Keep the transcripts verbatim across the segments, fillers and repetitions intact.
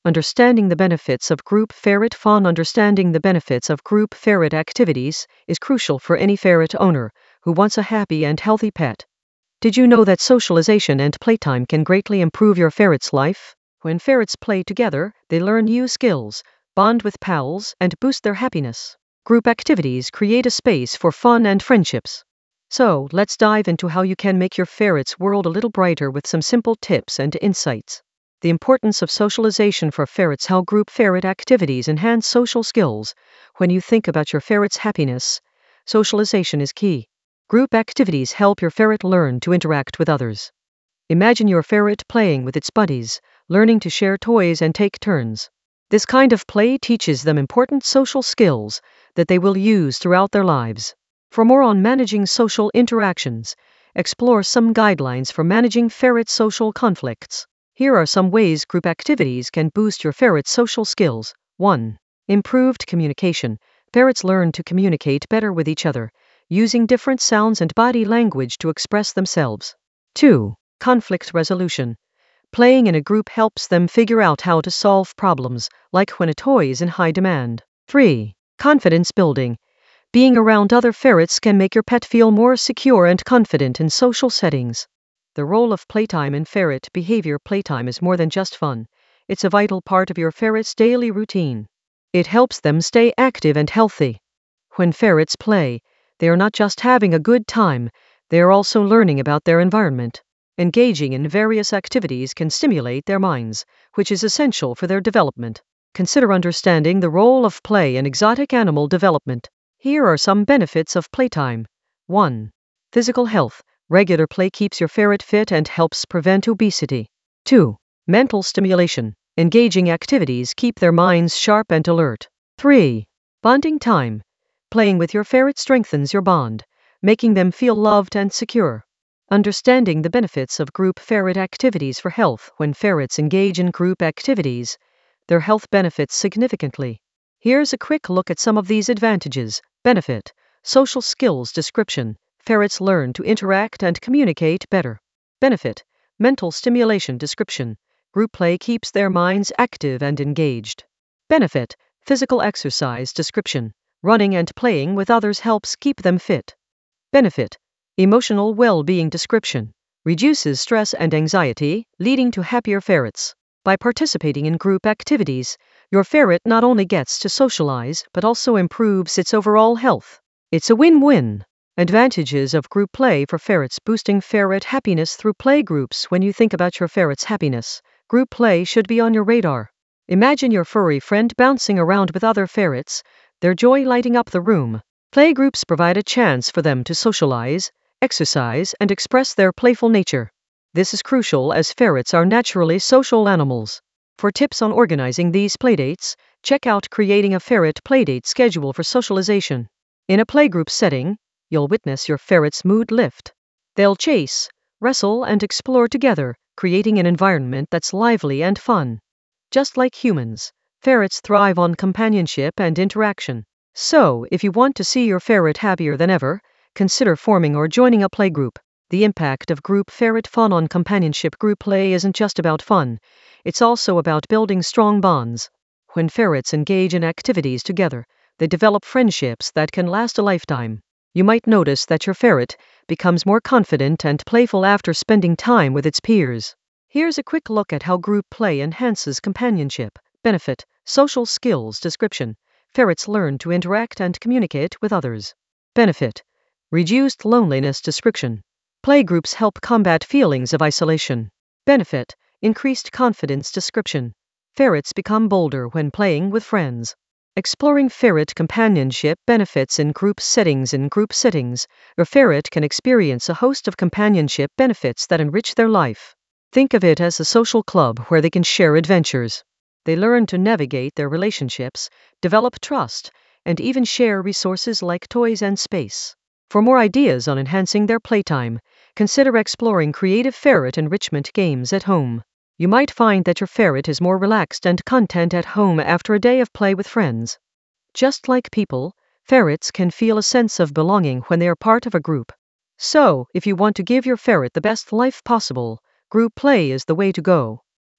Understanding the benefits of group ferret fun. Understanding the benefits of group ferret activities is crucial for any ferret owner who wants a happy and healthy pet. Did you know that socialization and playtime can greatly improve your ferret's life? When ferrets play together, they learn new skills, bond with pals, and boost their happiness. Group activities create a space for fun and friendships. So, let's dive into how you can make your ferret's world a little brighter with some simple tips and insights. The importance of socialization for ferrets. How group ferret activities enhance social skills. When you think about your ferret's happiness, socialization is key. Group activities help your ferret learn to interact with others. Imagine your ferret playing with its buddies, learning to share toys and take turns. This kind of play teaches them important social skills that they will use throughout their lives. For more on managing social interactions, explore some guidelines for managing ferret social conflicts. Here are some ways group activities can boost your ferret's social skills. one. Improved communication. Ferrets learn to communicate better with each other, using different sounds and body language to express themselves. two. Conflict resolution. Playing in a group helps them figure out how to solve problems, like when a toy is in high demand. three. Confidence building. Being around other ferrets can make your pet feel more secure and confident in social settings. The role of playtime in ferret behavior. Playtime is more than just fun. It's a vital part of your ferret's daily routine. It helps them stay active and healthy. When ferrets play, they are not just having a good time, they are also learning about their environment. Engaging in various activities can stimulate their minds, which is essential for their development. Consider understanding the role of play in exotic animal development. Here are some benefits of playtime. one. Physical health. Regular play keeps your ferret fit and helps prevent obesity. two. Mental stimulation. Engaging activities keep their minds sharp and alert. three. Bonding time. Playing with your ferret strengthens your bond, making them feel loved and secure. Understanding the benefits of group ferret activities for health. When ferrets engage in group activities, their health benefits significantly. Here's a quick look at some of these advantages. Benefit. Social skills description. Ferrets learn to interact and communicate better. Benefit. Mental stimulation description. Group play keeps their minds active and engaged. Benefit. Physical exercise description. Running and playing with others helps keep them fit. Benefit. Emotional well-being description. Reduces stress and anxiety, leading to happier ferrets. By participating in group activities, your ferret not only gets to socialize but also improves its overall health. It's a win-win. Advantages of group play for ferrets. Boosting ferret happiness through play groups. When you think about your ferret's happiness, group play should be on your radar. Imagine your furry friend bouncing around with other ferrets, their joy lighting up the room. Play groups provide a chance for them to socialize, exercise, and express their playful nature. This is crucial as ferrets are naturally social animals. For tips on organizing these playdates, check out Creating a Ferret Playdate Schedule for Socialization. In a playgroup setting, you'll witness your ferret's mood lift. They'll chase, wrestle, and explore together, creating an environment that's lively and fun. Just like humans, ferrets thrive on companionship and interaction. So, if you want to see your ferret happier than ever, consider forming or joining a playgroup. The impact of group ferret fun on companionship. Group play isn't just about fun, it's also about building strong bonds. When ferrets engage in activities together, they develop friendships that can last a lifetime. You might notice that your ferret becomes more confident and playful after spending time with its peers. Here's a quick look at how group play enhances companionship. Benefit. Social skills description. Ferrets learn to interact and communicate with others. Benefit. Reduced loneliness description. Playgroups help combat feelings of isolation. Benefit. Increased confidence description. Ferrets become bolder when playing with friends. Exploring ferret companionship benefits in group settings. In group settings, your ferret can experience a host of companionship benefits that enrich their life. Think of it as a social club where they can share adventures. They learn to navigate their relationships, develop trust, and even share resources like toys and space. For more ideas on enhancing their playtime, consider exploring creative ferret enrichment games at home. You might find that your ferret is more relaxed and content at home after a day of play with friends. Just like people, ferrets can feel a sense of belonging when they are part of a group. So, if you want to give your ferret the best life possible, group play is the way to go.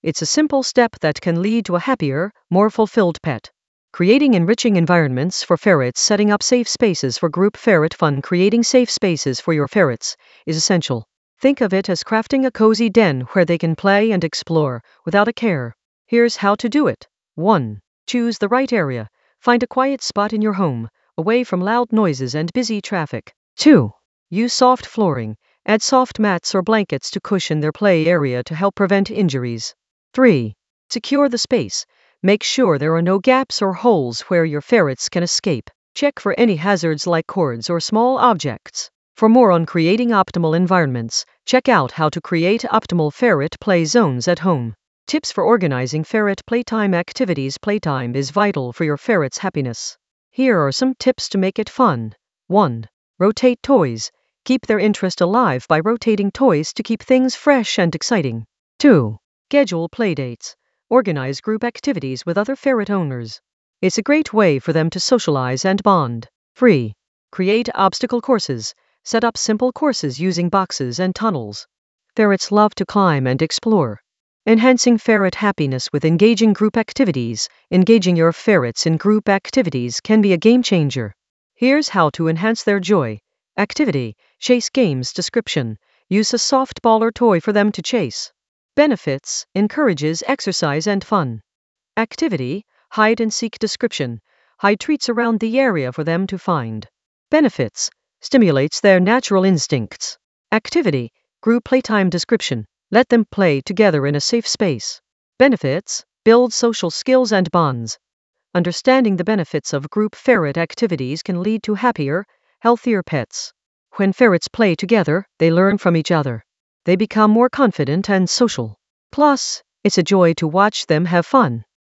It's a simple step that can lead to a happier, more fulfilled pet. Creating enriching environments for ferrets. Setting up safe spaces for group ferret fun. Creating safe spaces for your ferrets is essential. Think of it as crafting a cozy den where they can play and explore without a care. Here's how to do it. one. Choose the right area. Find a quiet spot in your home, away from loud noises and busy traffic. two. Use soft flooring. Add soft mats or blankets to cushion their play area to help prevent injuries. three. Secure the space. Make sure there are no gaps or holes where your ferrets can escape. Check for any hazards like cords or small objects. For more on creating optimal environments, check out how to create optimal ferret play zones at home. Tips for organizing ferret playtime activities. Playtime is vital for your ferret's happiness. Here are some tips to make it fun. one. Rotate toys. Keep their interest alive by rotating toys to keep things fresh and exciting. two. Schedule playdates. Organize group activities with other ferret owners. It's a great way for them to socialize and bond. three. Create obstacle courses. Set up simple courses using boxes and tunnels. Ferrets love to climb and explore. Enhancing ferret happiness with engaging group activities. Engaging your ferrets in group activities can be a game changer. Here's how to enhance their joy. Activity. Chase games. Description. Use a softball or toy for them to chase. Benefits. Encourages exercise and fun. Activity. Hide and seek. Description. Hide treats around the area for them to find. Benefits. Stimulates their natural instincts. Activity. Group playtime. Description. Let them play together in a safe space. Benefits. Build social skills and bonds. Understanding the benefits of group ferret activities can lead to happier, healthier pets. When ferrets play together, they learn from each other. They become more confident and social. Plus, it's a joy to watch them have fun.